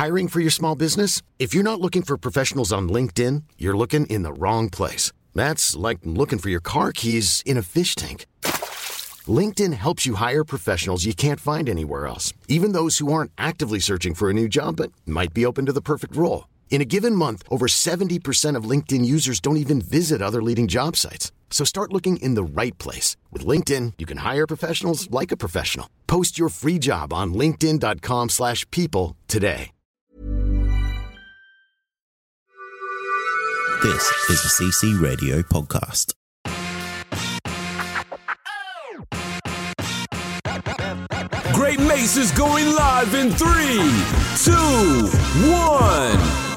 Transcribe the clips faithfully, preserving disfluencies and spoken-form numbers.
Hiring for your small business? If you're not looking for professionals on LinkedIn, you're looking in the wrong place. That's like looking for your car keys in a fish tank. LinkedIn helps you hire professionals you can't find anywhere else, even those who aren't actively searching for a new job but might be open to the perfect role. In a given month, over seventy percent of LinkedIn users don't even visit other leading job sites. So start looking in the right place. With LinkedIn, you can hire professionals like a professional. Post your free job on linkedin.com slash people today. This is a C C Radio podcast. Great Mates is going live in three, two, one.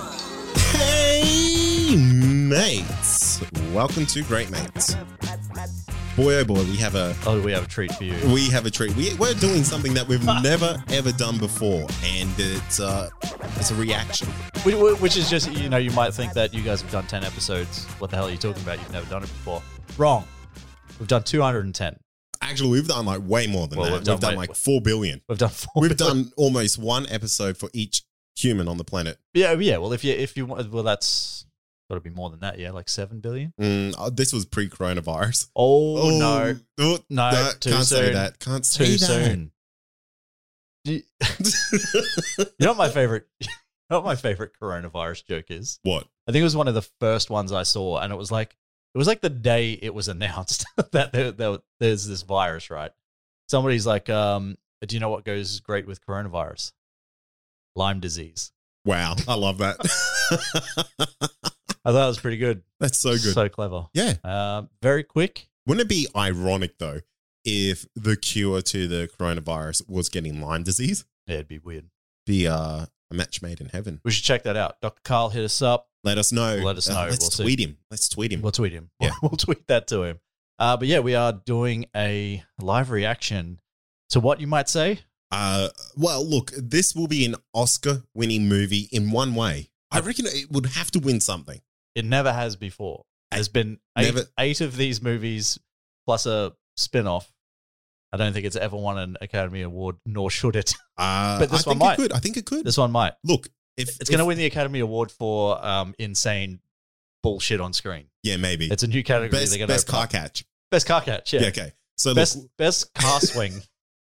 Hey, mates. Welcome to Great Mates. Boy, oh boy, we have a... Oh, we have a treat for you. We have a treat. We, we're doing something that we've never, ever done before, and it's, uh, it's a reaction. Which, which is just, you know, you might think that you guys have done ten episodes. What the hell are you talking about? You've never done it before. Wrong. We've done two hundred ten. Actually, we've done like way more than well, that. We've done, we've done way, like four billion. We've done four We've billion. done almost one episode for each human on the planet. Yeah, yeah. Well, if you, if you want, well, that's got to be more than that. Yeah, like seven billion. Mm, oh, this was pre-coronavirus. Oh, Oh, no, oh, no, no, too can't soon. say that. Can't say Too that. soon. You, you know what my favorite? You know what my favorite coronavirus joke is? What? I think it was one of the first ones I saw, and it was like it was like the day it was announced that there, there, there's this virus, right? Somebody's like, um, do you know what goes great with coronavirus? Lyme disease. Wow, I love that. I thought it was pretty good. That's so good. So clever. Yeah. Uh, very quick. Wouldn't it be ironic, though, if the cure to the coronavirus was getting Lyme disease? Yeah, it'd be weird. Be uh, a match made in heaven. We should check that out. Doctor Carl, hit us up. Let us know. Let us know. Uh, let's We'll tweet see. him. Let's tweet him. We'll tweet him. Yeah. We'll tweet that to him. Uh, but yeah, we are doing a live reaction to what you might say. Uh, well, look, this will be an Oscar-winning movie in one way. I reckon it would have to win something. It never has before. There's been eight, Never- eight of these movies plus a spin-off. I don't think it's ever won an Academy Award, nor should it. Uh, But this I one think might. it could. I think it could. This one might. Look, if It's going to if- win the Academy Award for um, insane bullshit on screen. Yeah, maybe. It's a new category. best they're gonna best open car up. catch. Best car catch, yeah. Yeah, okay. So Best look, best car swing.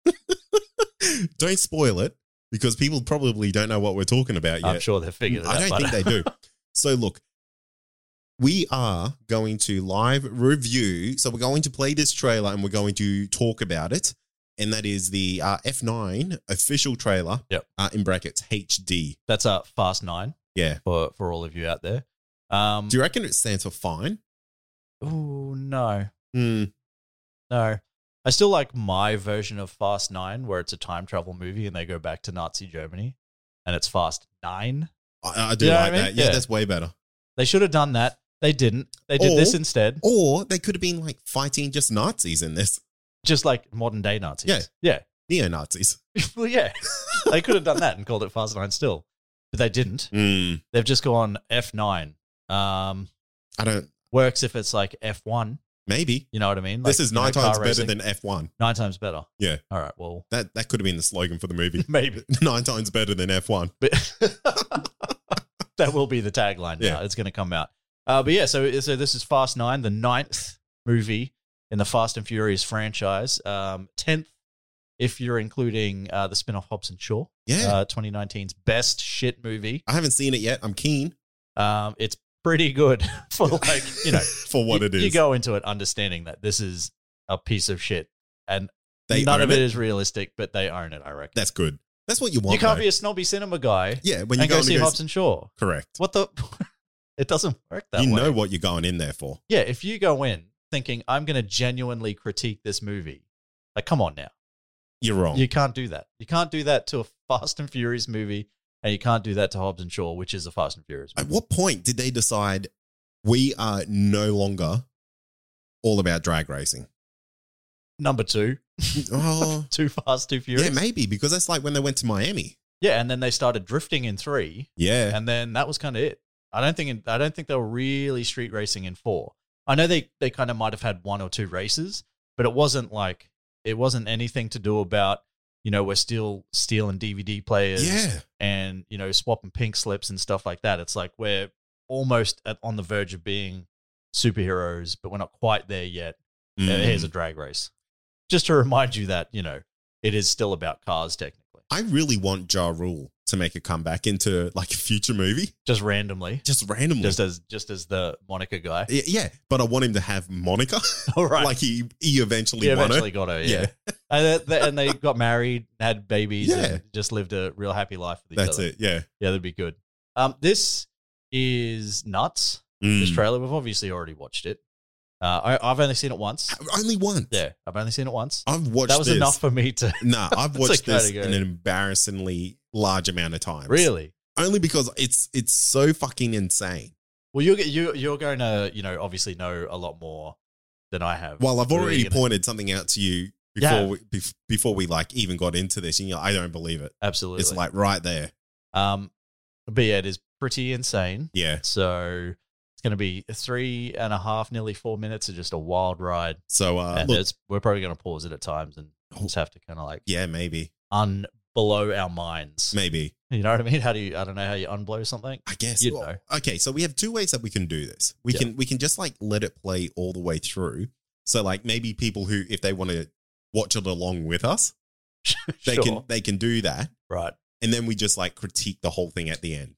don't spoil it because people probably don't know what we're talking about yet. I'm sure they've figured it out. I don't by think now. they do. So look, we are going to live review. So we're going to play this trailer and we're going to talk about it. And that is the uh, F nine official trailer. Yep. Uh, in brackets H D. That's a Fast Nine Yeah. for for all of you out there. Um, Do you reckon it stands for fine? oh no, Hmm. no. I still like my version of Fast Nine, where it's a time travel movie and they go back to Nazi Germany, and it's Fast Nine. I, I do You know like what I mean? that. Yeah, Yeah. that's way better. They should have done that. They didn't. They did Or- this instead, Or they could have been like fighting just Nazis in this. just like modern day Nazis. Yeah. yeah. Neo-Nazis. Well, yeah. They could have done that and called it Fast Nine still, but they didn't. Hmm. They've just gone F nine. Um, I don't... works if it's like F one. Maybe. You know what I mean? This Like, is you know, nine car times better racing. than F one. Nine times better. Yeah. All right. Well, That that could have been the slogan for the movie. maybe. Nine times better than F one. But that will be the tagline now. Yeah. It's going to come out. Uh, but yeah, so so this is Fast Nine, the ninth movie in the Fast and Furious franchise. Um, tenth, if you're including uh, the spin-off Hobbs and Shaw. Yeah. Uh, twenty nineteen's best shit movie. I haven't seen it yet. I'm keen Um, it's pretty good for like, you know, for what you, it is. You go into it understanding that this is a piece of shit and They none own of it it? is realistic, but they own it, I reckon. That's good. That's what you want. You can't though. be a snobby cinema guy Yeah, when you and go go in see to go Hobbs and Shaw. Correct. What the? It doesn't work that You way. know what you're going in there for. Yeah, if you go in thinking, I'm going to genuinely critique this movie, like, come on now. You're wrong. You can't do that. You can't do that to a Fast and Furious movie, and you can't do that to Hobbs and Shaw, which is a Fast and Furious At movie. what point did they decide we are no longer all about drag racing? Number two. Oh, Too Fast, Too Furious. yeah, maybe because that's like when they went to Miami. Yeah, and then they started drifting in three, Yeah. and then that was kind of it. I don't think I don't think they were really street racing in four. I know they they kind of might have had one or two races, but it wasn't like it wasn't anything to do about you know, we're still stealing D V D players Yeah. and, you know, swapping pink slips and stuff like that. It's like we're almost at, on the verge of being superheroes, but we're not quite there yet. Mm. Uh, Here's a drag race. Just to remind you that, you know, it is still about cars technically. I really want Ja Rule to make a comeback into like a future movie, Just randomly. just randomly. Just as just as the Monica guy. Y- yeah, but I want him to have Monica. All right. Like he he eventually He won eventually it. got her, Yeah. yeah. and, they, they- and they got married, had babies, Yeah. and just lived a real happy life with each That's other. it. Yeah. Yeah, that'd be good. Um, this is nuts. This Mm. trailer, we've obviously already watched it. Uh, I, I've only seen it once. Only once. Yeah, I've only seen it once. I've watched That was this. enough for me to Nah, I've It's watched like, this gotta go. an embarrassingly large amount of times. really. Only because it's it's so fucking insane. Well, you're you you're going to you know obviously know a lot more than I have. Well, I've What are already you gonna- pointed something out to you before Yeah. we, bef- before we like even got into this, and you're like, I don't believe it. Absolutely. It's like right there. um, but yeah, it is pretty insane. Yeah. So it's going to be three and a half, nearly four minutes of just a wild ride. So uh, and look, it's, we're probably going to pause it at times and just have to kind of like yeah, maybe, un below our minds. maybe. You know what I mean? How do you? I don't know how you unblow something. I guess. You'd Well, know. Okay, so we have two ways that we can do this. We Yeah. can we can just like let it play all the way through. So like maybe people who, if they want to watch it along with us, they Sure. can they can do that, Right. and then we just like critique the whole thing at the end.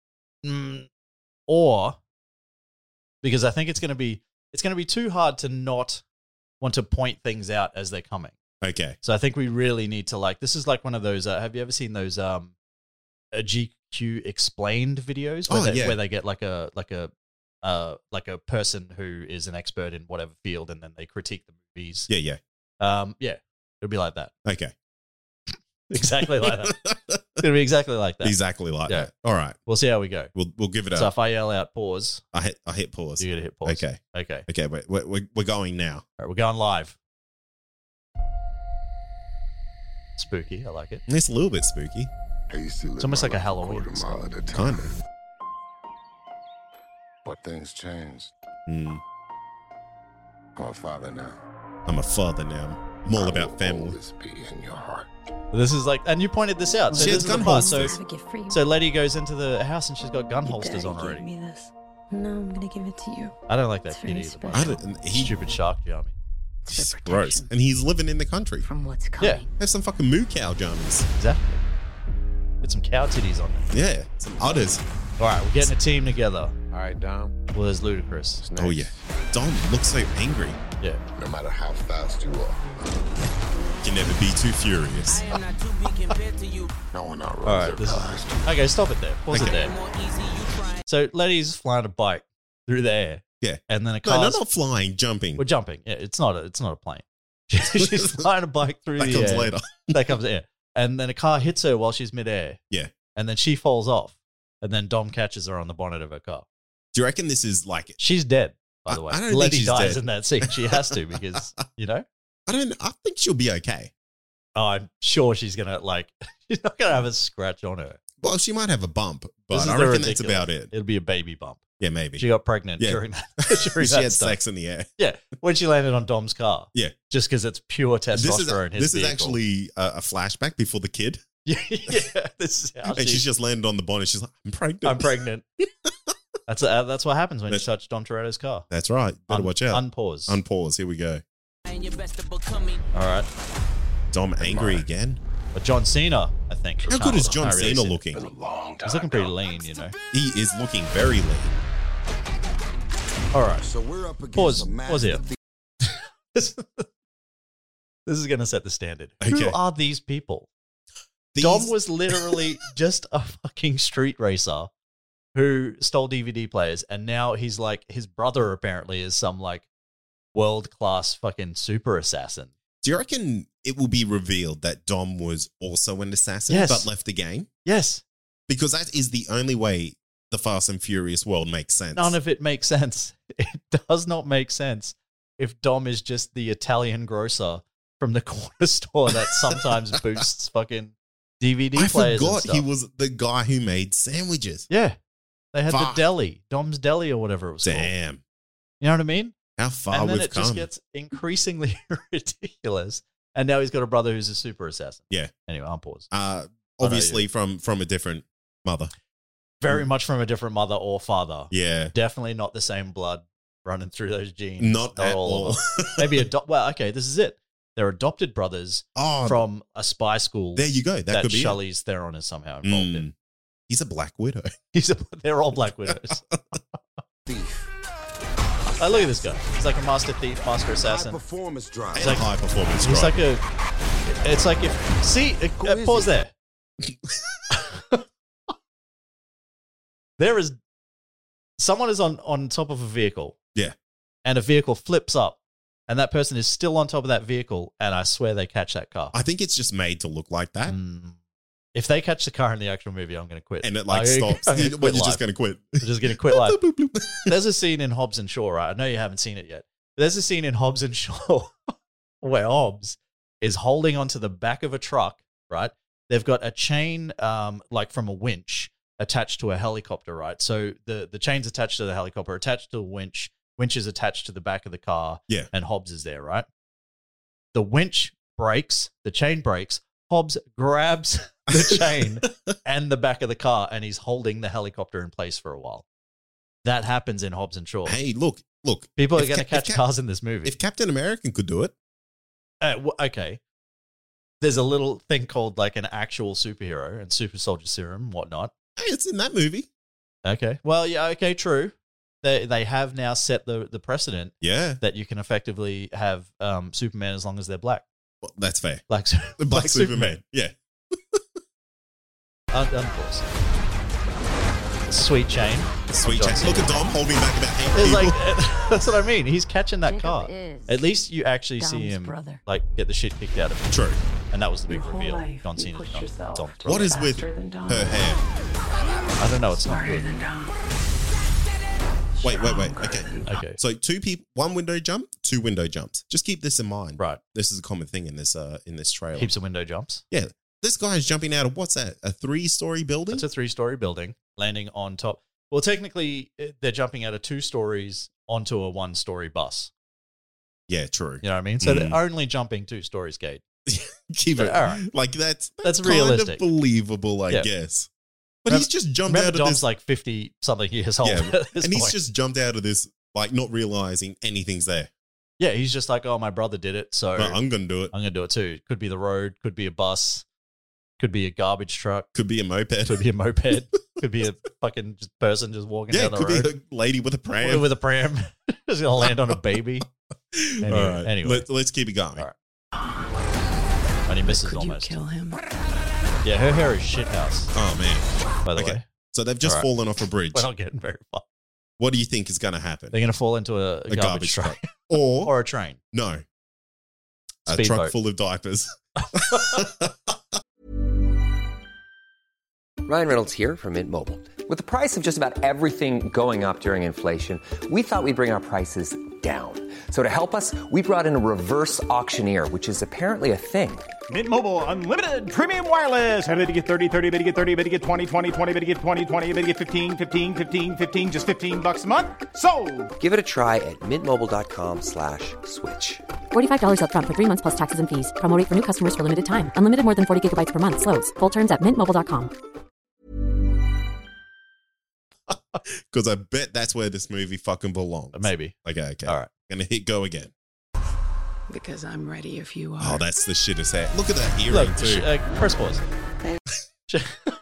Mm, or because I think it's going to be it's going to be too hard to not want to point things out as they're coming. Okay. So I think we really need to like this is like one of those. Uh, have you ever seen those um, a G Q explained videos where, Oh, they, yeah. where they get like a like a uh like a person who is an expert in whatever field and then they critique the movies. Yeah, yeah. Um, yeah, it'll be like that. Okay. Exactly like that. It's gonna be exactly like that. Exactly like Yeah. that. All right. We'll see how we go. We'll we'll give it So a. if I yell out pause, I hit I hit pause. you gotta hit pause. Okay. Okay. Okay. Wait. We're, we're we're going now. All right, we're going live. Spooky. I like it. It's a little bit spooky. It's almost like a Halloween song. Kind of. But things changed. Mm. I'm a father now. I'm a father now. I'm all I about will family. always be in your heart. This is like, and you pointed this out. So She this has is the gun part. So, holsters. I have a gift for you. so Letty goes into the house and she's got gun Your holsters daddy on gave already. me this. No, I'm gonna give it to you. I don't like that It's kid very either. special. I don't, he, Stupid shark jammy. he's For gross, protection. and he's living in the country. From what's coming. Yeah. Have some fucking moo cow jumps. Exactly. Get some cow titties on it. Yeah, some udders. All right, we're getting a team together. All right, Dom. Well, there's Ludacris. What's next? Oh yeah, Dom looks so angry. Yeah. No matter how fast you are, Can never be too furious. I am not to be compared to you. no one outruns All right. their This past. is okay. Stop it there. Pause Okay. it there. More easy, you try. So Letty's flying a bike through the air. Yeah. And then a No, car. no, not flying, jumping. We're jumping. Yeah, it's not a. It's not a plane. She's flying a bike through That the comes air. later. That comes in. And then a car hits her while she's midair. Yeah. And then she falls off. And then Dom catches her on the bonnet of her car. Do you reckon this is like? She's dead, by the I- way. I don't think Letty she's dies dead. in that scene. She has to because, you know? I don't. I think she'll be okay. Oh, I'm sure she's going to, like, she's not going to have a scratch on her. Well, she might have a bump, This but is I the reckon that's ridiculous. about it. It'll be a baby bump. Yeah, maybe. She got pregnant Yeah. during that. During she that had stuff. sex in the air. Yeah. When she landed on Dom's car. Yeah. Just because it's pure testosterone. This is his this is vehicle. actually a, a flashback before the kid, Yeah, yeah. This is how and she, she's just landed on the bonnet. She's like, "I'm pregnant." I'm pregnant. That's uh, that's what happens when That- you touch Dom Toretto's car. That's right. Better Un- watch out. Unpause. Unpause. Here we go. And your best to become me. All right. Dom angry again. But John Cena, I think. How good is John Can't really Cena see it. looking? Been a long time. He's looking pretty lean, you know. He is looking very lean. All right. So we're up against Pause. a Pause here. master This, this is going to set the standard. Okay. Who are these people? These- Dom was literally just a fucking street racer who stole D V D players, and now he's like, his brother apparently is some like world class fucking super assassin. Do you reckon it will be revealed that Dom was also an assassin Yes. but left the game? Yes. Because that is the only way the Fast and Furious world makes sense. None of it makes sense. It does not make sense if Dom is just the Italian grocer from the corner store that sometimes boosts fucking D V D I players. and forgot stuff. he was the guy who made sandwiches. Yeah. They had Fuck. the deli, Dom's Deli or whatever it was called. Damn. You know what I mean? How far and then we've it come. just gets increasingly ridiculous And now he's got a brother who's a super assassin. Yeah. Anyway, I'll pause. Uh, know obviously you. from from a different mother. Very much from a different mother or father. Yeah. Definitely not the same blood running through those genes. Not at of all. them. Maybe adopt. Well, okay, this is it. They're adopted brothers Oh, from a spy school there you go. That, that could be it. Charlize Theron is somehow involved Mm. in. He's a Black Widow. He's a, they're all Black Widows. Oh, look at this guy. He's like a master thief, master assassin. Performance drive. And like- high performance. He's drive. like a. It's like if see. Uh, is pause he? there. There is someone is on on top of a vehicle. Yeah. And a vehicle flips up, and that person is still on top of that vehicle, and I swear they catch that car. I think it's just made to look like that. Mm. If they catch the car in the actual movie, I'm going to quit. And it like I'm gonna- stops. I'm gonna When quit you're live. just going to quit. I'm just going to quit live. Bloop, bloop, bloop. There's a scene in Hobbs and Shaw, right? I know you haven't seen it yet. But there's a scene in Hobbs and Shaw where Hobbs is holding onto the back of a truck, right? They've got a chain, um, like from a winch, attached to a helicopter, right? So the, the chain's attached to the helicopter, attached to a winch. Winch is attached to the back of the car. Yeah. And Hobbs is there, right? The winch breaks, the chain breaks. Hobbs grabs the chain and the back of the car, and he's holding the helicopter in place for a while. That happens in Hobbs and Shaw. Hey, look, look. People are If going to Cap- if catch Cap- cars in this movie. If Captain America could do it, Uh, w- okay. There's a little thing called like an actual superhero and super soldier serum and whatnot. hey, it's in that movie. Okay. Well, yeah, okay, true. They they have now set the, the precedent Yeah, that you can effectively have um, Superman as long as they're black. well, that's fair. Black, The Black, Superman. Yeah. Un- Uncourse. Sweet chain. Sweet John chat. Cena. Look at Dom holding back about eight It's people. like, that's what I mean. He's catching that Jacob car. is At least you actually see Dom's him brother. like get the shit kicked out of him. True. And that was the big Your whole reveal. life, John you Cena's pushed Dom. yourself Dom. to What be is with faster than Dom. her hair? I don't know. It's not Smarter good. than Dom. Wait, wait, wait. Stronger Okay. than Dom. Okay. So two people, one window jump, two window jumps. Just keep this in mind. Right. This is a common thing in this uh in this trailer. Heaps of window jumps. Yeah. This guy is jumping out of what's that? A three story building? It's a three-story building landing on top. Well, technically, eh, they're jumping out of two stories onto a one-story bus. yeah, true. You know what I mean? So Mm. they're only jumping two stories, Kate. Keep it All right. like that's That's kind realistic. of believable, I Yeah. guess. But Remember- he's just jumped Remember, out of Dom's this, like fifty-something years old Yeah, at this and he's point. just jumped out of this, like not realizing anything's there. Yeah, he's just like, oh, my brother did it, so But I'm gonna do it. I'm going to do it too. Could be the road, could be a bus, could be a garbage truck, Could be a moped. could be a moped, could be a fucking just person just walking yeah, down the could road. be a lady with a pram. With a pram. Just going to land on a baby. Anyway, All right. anyway. Let, let's keep it going. All right. And he misses Could almost. you kill him? Yeah, her hair is shithouse, Oh man. by the Okay. way. So they've just All right. fallen off a bridge. We're not getting very far. What do you think is going to happen? They're going to fall into a, a, A garbage, garbage truck. truck. Or, Or a train. no, a Speedboat. truck full of diapers. Ryan Reynolds here from Mint Mobile. With the price of just about everything going up during inflation, we thought we'd bring our prices down. So to help us, we brought in a reverse auctioneer, which is apparently a thing. Mint Mobile Unlimited Premium Wireless. How to get thirty, thirty, how to get thirty, how to get twenty, twenty, twenty, how to get twenty, twenty, how to get fifteen, fifteen, fifteen, fifteen, just fifteen bucks a month? Sold! Give it a try at mintmobile.com slash switch. forty-five dollars up front for three months plus taxes and fees. Promo rate for new customers for limited time. Unlimited more than forty gigabytes per month. Slows full terms at mint mobile dot com. Because I bet that's where this movie fucking belongs. Maybe. Okay, okay. All right. Gonna hit go again. Because I'm ready if you are. Oh, that's the shittest hair. Look at that earring Look, too. sh- uh, press pause. Sh-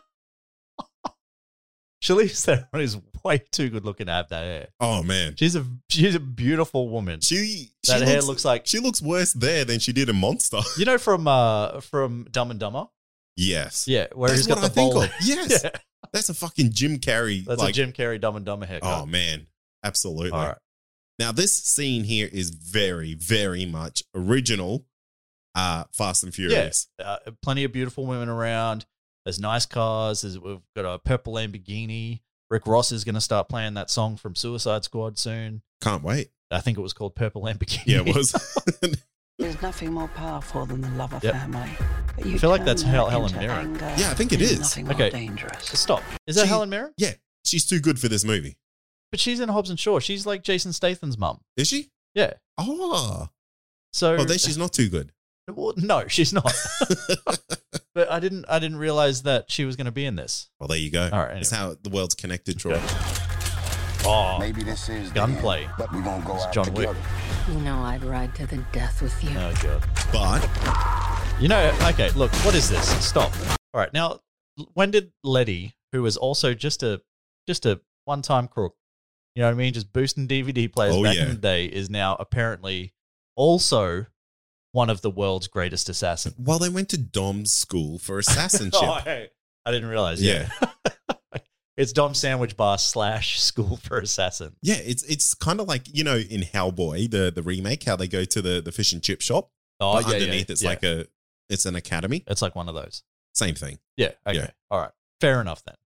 Charlize Theron is way too good looking to have that hair. oh man. She's a she's a beautiful woman. She, she That hair looks like- she looks worse there than she did in Monster. You know from uh from Dumb and Dumber? Yes. Yeah, where That's he's got what the I think bowl. of. Yes. Yeah. That's a fucking Jim Carrey. That's like, a Jim Carrey Dumb and Dumber haircut. Oh man. Absolutely. All right. Now this scene here is very, very much original uh Fast and Furious. Yeah, uh, plenty of beautiful women around. There's nice cars. There's, we've got a purple Lamborghini. Rick Ross is going to start playing that song from Suicide Squad soon. Can't wait. I think it was called Purple Lamborghini. Yeah, it was. There's nothing more powerful than the love of Yep. family. But I you feel like turn that's that Hel- Helen into Mirren. anger. Yeah, I think it There's is. Nothing more Okay. dangerous. Stop. Is that She- Helen Mirren? Yeah. She's too good for this movie. But she's in Hobbs and Shaw. She's like Jason Statham's mum. Is she? Yeah. Oh. So Oh, then she's not too good. Well, no, she's not. But I didn't. I didn't realize that she was going to be in this. Well, there you go. All right, anyway. That's how the world's connected, Troy. Okay. Oh, Maybe this is the gunplay. end, but we gonna go It's out John Wick. together. You know I'd ride to the death with you. Oh god. But You know, okay, look, what is this? Stop. All right, now, when did Letty, who was also just a just a one-time crook, you know what I mean, just boosting D V D players Oh, back yeah. in the day, is now apparently also one of the world's greatest assassins. well, they went to Dom's school for assassinship. Oh, hey, I didn't realize. Yeah, it's Dom Sandwich Bar slash School for Assassin. Yeah, it's it's kind of like, you know, in Hellboy, the the remake, how they go to the, the fish and chip shop. Oh, but yeah, underneath yeah, it's yeah. like a it's an academy. It's like one of those. Same thing. Yeah. Okay. Yeah. All right. Fair enough then.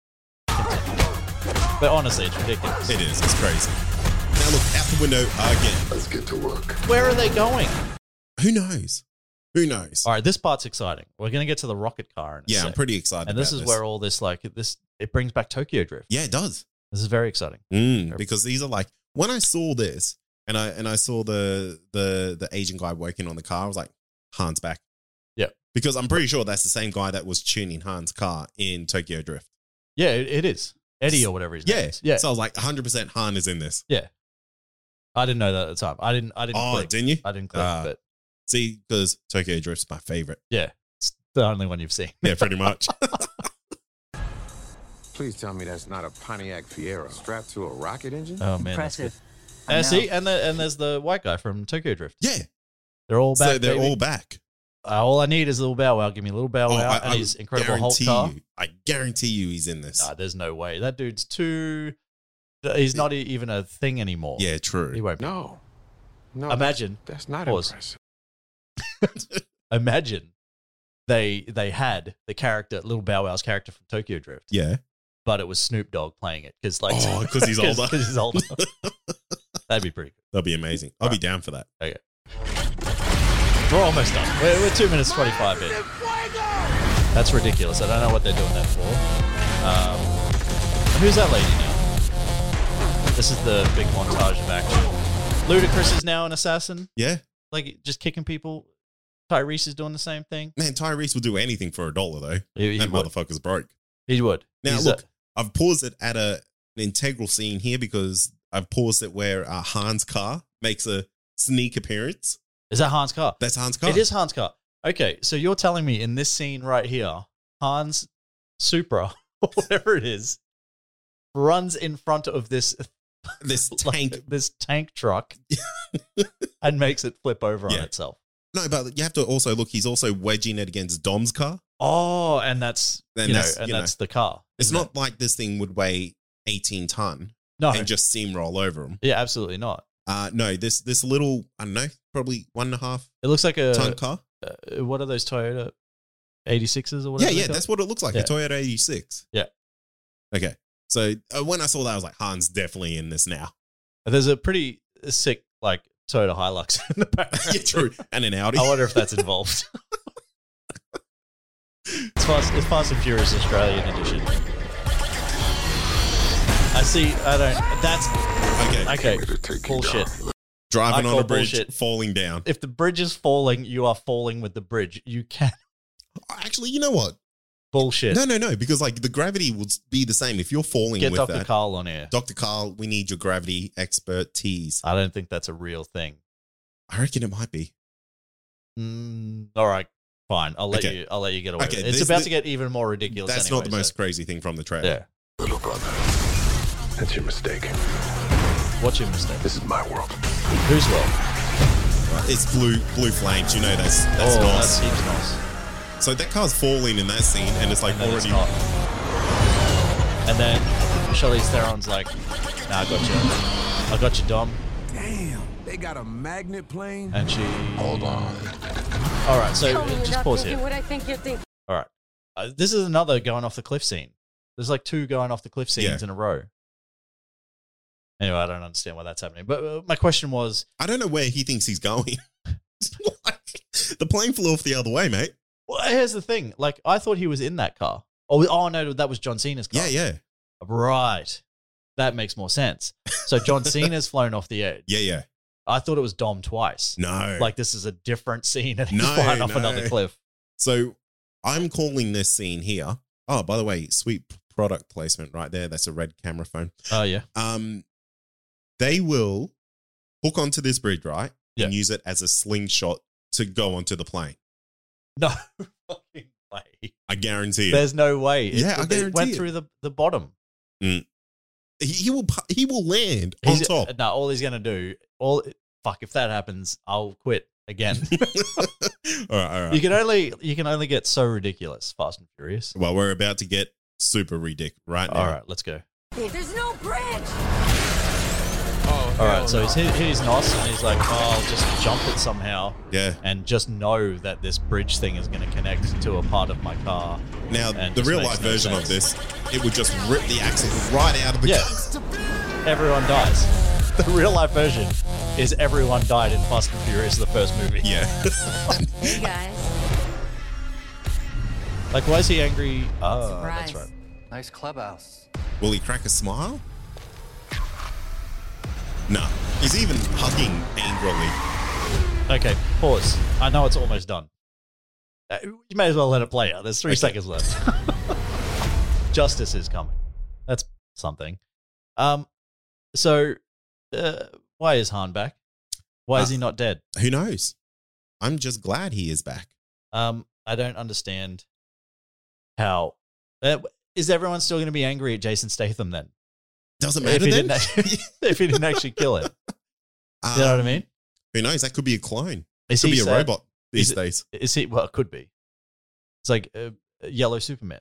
But honestly, it's ridiculous. It is. It's crazy. Now look out the window again. Let's get to work. Where are they going? Who knows? Who knows? All right, this part's exciting. We're going to get to the rocket car. In a Yeah, sec. I'm pretty excited. And this about is where all this, like, this, it brings back Tokyo Drift. Yeah, it does. This is very exciting. Mm, because these are like, when I saw this and I and I saw the the the Asian guy working on the car, I was like, Han's back. Yeah. Because I'm pretty sure that's the same guy that was tuning Han's car in Tokyo Drift. Yeah, it, it is. Eddie or whatever his name Yeah. is. Yeah. So I was like, one hundred percent Han is in this. Yeah. I didn't know that at the time. I didn't, I didn't Oh, click. didn't you? I didn't click, Ah. but See, because Tokyo Drift's my favorite. yeah, it's the only one you've seen. Yeah, pretty much. Please tell me that's not a Pontiac Fiero strapped to a rocket engine? Oh, man. That's good. Impressive. I And know. see, and, the, and there's the white guy from Tokyo Drift. yeah. They're all back. So they're baby. all back. Uh, all I need is a little Bow Wow. Give me a little Bow Oh, Wow I- and I his Incredible Hulk guarantee car. you- I guarantee you he's in this. Nah, there's no way. That dude's too. He's not e- even a thing anymore. Yeah, true. He won't be. No. No. Imagine. That's not Pause. impressive. Imagine they they had the character, Little Bow Wow's character from Tokyo Drift, Yeah. but it was Snoop Dogg playing it because like Oh, 'cause he's older. Because he's older. That'd be pretty good. That'd be amazing. I'll be down for that. Okay. We're almost done. We're, we're two minutes twenty-five in. That's ridiculous. I don't know what they're doing that for. Um, who's that lady now? This is the big montage of action. Ludacris is now an assassin, Yeah. like just kicking people. Tyrese is doing the same thing. Man, Tyrese will do anything for a dollar, though. He, he that would. motherfucker's broke. He would. Now, He's look, a- I've paused it at a, an integral scene here because I've paused it where uh, Han's car makes a sneak appearance. is that Han's car? That's Han's car. It is Han's car. Okay, so you're telling me in this scene right here, Han's Supra, or whatever it is, runs in front of this This like, tank. this tank truck, and makes it flip over on Yeah. itself. No, but you have to also look, he's also wedging it against Dom's car. Oh, and that's And you know, that's, and you know, that's the car. It's isn't not it? like this thing would weigh eighteen ton no, and just steamroll over him. yeah, absolutely not. Uh, no, this this little, I don't know, probably one and a half It looks like a ton car. uh, what are those Toyota eighty-sixes or Yeah, whatever? yeah, they're called? that's what it looks like, Yeah. a Toyota eighty-six. Yeah. Okay. So uh, when I saw that, I was like, Han's definitely in this now. There's a pretty sick like Toyota Hilux in the background. Yeah, true. And an Audi. I wonder if that's involved. It's Fast, it's Fast and Furious Australian edition. I see. I don't. That's Okay. okay. me to take you Bullshit. Driving I on call a bridge, bullshit. falling down. If the bridge is falling, you are falling with the bridge. You can Actually, you know what? bullshit. No, no, no. Because like the gravity will be the same if you're falling Get with Doctor that. Carl on air. Doctor Carl, we need your gravity expertise. I don't think that's a real thing. I reckon it might be. Mm, all right, fine. I'll let Okay. you. I'll let you get away. Okay, with it. It's this- about this- to get even more ridiculous. That's anyway, not the most so- crazy thing from the trailer. Yeah. Little brother, that's your mistake. What's your mistake? This is my world. Who's well? It's blue blue flames. You know that's that's oh, nice. that's heaps nice. So that car's falling in that scene, and it's like And then it's already. not. And then Charlize Theron's like, "Nah, I got you. I got you, Dom." Damn, they got a magnet plane. And she. Hold on. All right, so Tell me uh, you're just not pause thinking here. what I think you think. All right, uh, this is another going off the cliff scene. There's like two going off the cliff scenes Yeah. in a row. Anyway, I don't understand why that's happening. But uh, my question was, I don't know where he thinks he's going. Like, the plane flew off the other way, mate. well, here's the thing. Like, I thought he was in that car. Oh, oh no, that was John Cena's car. Yeah, yeah, Right. That makes more sense. So John Cena's flown off the edge. yeah, yeah. I thought it was Dom twice. No. Like this is a different scene and he's No, flying off no. another cliff. So I'm calling this scene here. Oh, by the way, sweet product placement right there. That's a red camera phone. Oh, yeah. Um, they will hook onto this bridge, right? Yeah. And use it as a slingshot to go onto the plane. No fucking way. I guarantee it. There's no way. It, Yeah, I it guarantee went it. through the, the bottom. Mm. He, he will pu- he will land He's, on top. No, all he's gonna do, all fuck. If that happens, I'll quit again. all right, all right. You can only you can only get so ridiculous, Fast and Furious. Well, we're about to get super ridiculous right now. All right, let's go. There's no bridge. Oh, All right, so he's hit, hit his nos and he's like, "Oh, I'll just jump it somehow." Yeah. And just know that this bridge thing is going to connect to a part of my car. Now, And the just real makes life no version of sense. this, it would just rip the axle right out of the Yeah. car. Everyone dies. The real life version is everyone died in Fast and Furious, the first movie. Yeah. Hey guys. Like, why is he angry? Oh, Surprise. that's right. Nice clubhouse. Will he crack a smile? No. He's even hugging angrily. Okay, pause. I know it's almost done. Uh, you may as well let it play out. There's three Okay. seconds left. Justice is coming. That's something. Um, so uh, why is Han back? Why is Uh, he not dead? Who knows? I'm just glad he is back. Um, I don't understand how. Uh, is everyone still going to be angry at Jason Statham then? Doesn't If matter he, then. didn't actually, if he didn't actually kill him. You know what I mean? Who knows? That could be a clone. Is could he be a sad? robot these Is it- days. Is he? Well, it could be. It's like uh, Yellow Superman.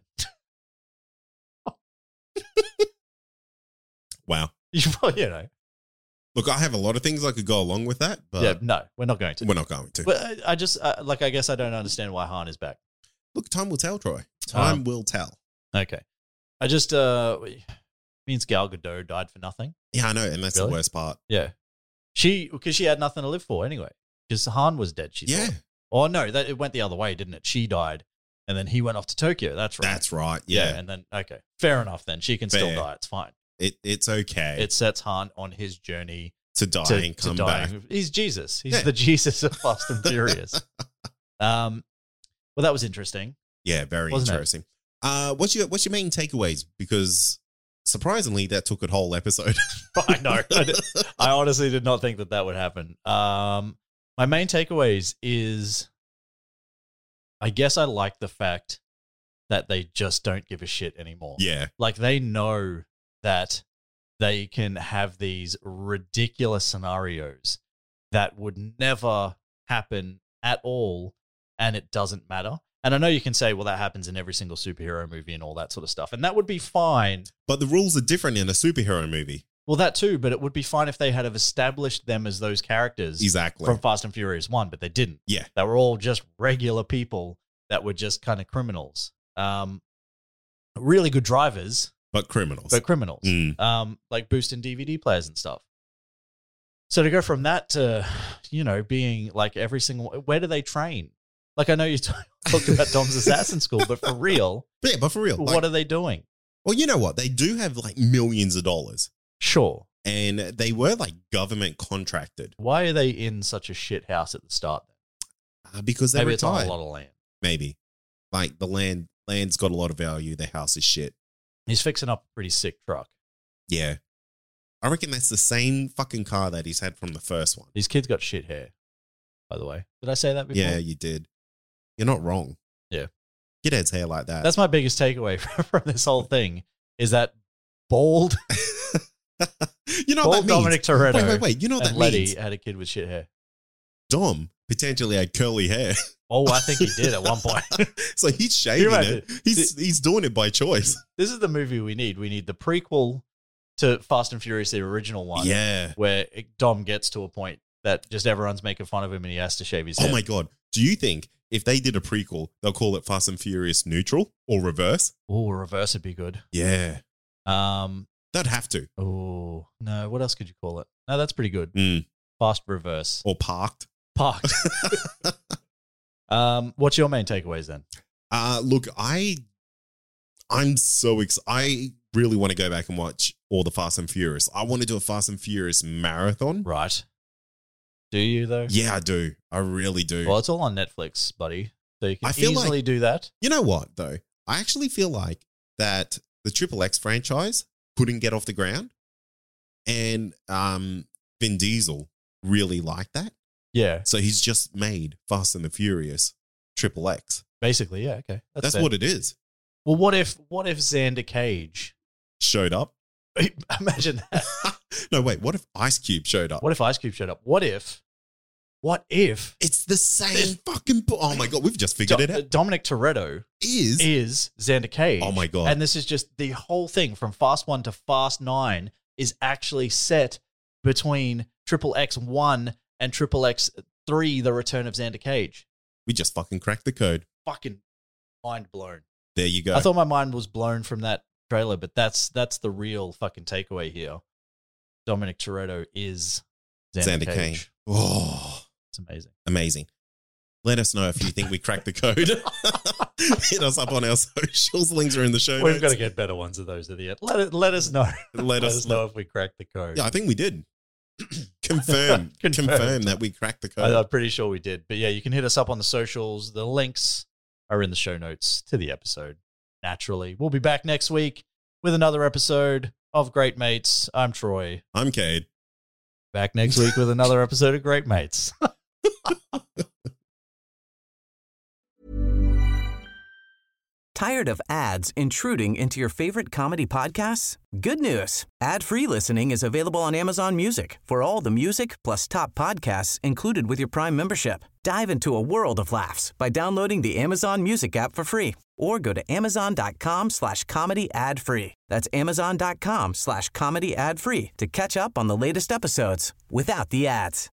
Wow. you you know. Look, I have a lot of things I could go along with that, but yeah, no, we're not going to. we're not going to. But I, I just uh, like. I guess I don't understand why Han is back. Look, time will tell, Troy. Time Um, will tell. Okay, I just uh means Gal Gadot died for nothing. Yeah, I know, and that's Really? the worst part. Yeah, she because she had nothing to live for anyway. Because Han was dead. She Yeah. thought. Oh no, that it went the other way, didn't it? She died, and then he went off to Tokyo. That's right. That's right. yeah. Yeah, and then okay, fair enough. Then she can still Fair. die. It's fine. it it's okay. It sets Han on his journey to die to, and to come dying. back. He's Jesus. He's Yeah. the Jesus of Fast and Furious. Um, well, that was interesting. Yeah, very Wasn't it? interesting. Uh, what's your what's your main takeaways? Because surprisingly, that took a whole episode. I know. I, did- I honestly did not think that that would happen. Um, my main takeaways is, I guess I like the fact that they just don't give a shit anymore. Yeah, Like they know that they can have these ridiculous scenarios that would never happen at all, and it doesn't matter. And I know you can say, well, that happens in every single superhero movie and all that sort of stuff, and that would be fine. but the rules are different in a superhero movie. Well, that too, but it would be fine if they had have established them as those characters Exactly. from Fast and Furious one, but they didn't. Yeah, They were all just regular people that were just kind of criminals. Um, really good drivers, but criminals. but criminals. Mm. Um, like boosting D V D players and stuff. So to go from that to, you know, being like every single, where do they train? Like I know you t- talked about Dom's Assassin School, but for real, yeah, but for real, what like- are they doing? well, you know what? They do have like millions of dollars, Sure. and they were like government contracted Why are they in such a shit house at the start then? uh, because they Maybe it's on retired. a lot of land. Maybe like the land land's got a lot of value. The house is shit. He's fixing up a pretty sick truck. Yeah, I reckon that's the same fucking car that he's had from the first one. His kid's got shit hair, by the way. Did I say that before? Yeah, you did. You're not wrong. Yeah. Kid heads hair like that. That's my biggest takeaway from this whole thing is that bald, you know bald what that means? Dominic Toretto Wait, wait, wait. You know what and that Letty means? had a kid with shit hair. Dom potentially had curly hair. Oh, I think he did at one point. So he's Can shaving you it. imagine? He's he's doing it by choice. This is the movie we need. We need the prequel to Fast and Furious, the original one. Yeah. Where it- Dom gets to a point that just everyone's making fun of him and he has to shave his head. Oh my god. Do you think if they did a prequel, they'll call it Fast and Furious Neutral or Reverse? Oh, reverse would be good. Yeah. Um. They'd have to. Oh, no. What else could you call it? No, that's pretty good. Mm. Fast reverse. Or Parked. Parked. um, what's your main takeaways then? Uh look, I I'm so excited. I really want to go back and watch all the Fast and Furious. I want to do a Fast and Furious marathon. Right. Do you though? Yeah, I do. I really do. Well, it's all on Netflix, buddy. So you can I feel easily like- do that. You know what, though? I actually feel like that the Triple X franchise couldn't get off the ground. And um, Vin Diesel really liked that. Yeah. So he's just made Fast and the Furious Triple X. Basically, yeah. Okay. That's, fair. what it is. Well, what if what if Xander Cage? Showed up. Imagine that. No, wait. What if Ice Cube showed up? What if Ice Cube showed up? What if? What if? It's the same fucking. Po- oh my God. We've just figured Do- it out. Dominic Toretto Is. is Xander Cage. Oh my God. And this is just the whole thing from Fast One to Fast Nine is actually set between Triple X One and Triple X Three: The Return of Xander Cage. We just fucking cracked the code. Fucking mind blown. There you go. I thought my mind was blown from that trailer, but that's that's the real fucking takeaway here. Dominic Toretto is Xander, Xander Cage. Kane. Oh, It's amazing. amazing. Let us know if you think we cracked the code. Hit us up on our socials. Links are in the show notes. We've got to get better ones of those at the end. Let it, let us know. Let Let us us know if we cracked the code. Yeah, I think we did. Confirm. Confirmed. Confirm that we cracked the code. I, I'm pretty sure we did. But yeah, you can hit us up on the socials. The links are in the show notes to the episode. Naturally, we'll be back next week with another episode of Great Mates. I'm Troy. I'm Cade. Back next week with another episode of Great Mates. Tired of ads intruding into your favorite comedy podcasts? Good news. Ad-free listening is available on Amazon Music for all the music plus top podcasts included with your Prime membership. Dive into a world of laughs by downloading the Amazon Music app for free or go to amazon.com slash comedy ad free. That's amazon.com slash comedy ad free to catch up on the latest episodes without the ads.